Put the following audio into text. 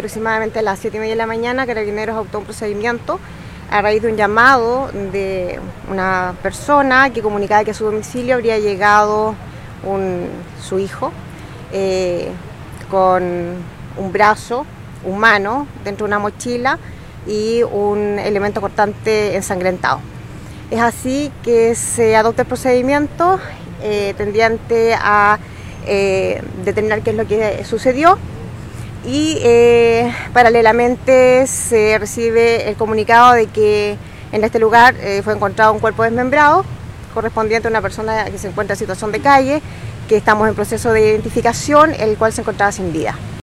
aproximadamente a las 7:30 de la mañana, Carabineros adoptó un procedimiento a raíz de un llamado de una persona que comunicaba que a su domicilio habría llegado su hijo con un brazo humano dentro de una mochila y un elemento cortante ensangrentado. Es así que se adopta el procedimiento tendiente a determinar qué es lo que sucedió y paralelamente se recibe el comunicado de que en este lugar fue encontrado un cuerpo desmembrado correspondiente a una persona que se encuentra en situación de calle, que estamos en proceso de identificación, el cual se encontraba sin vida.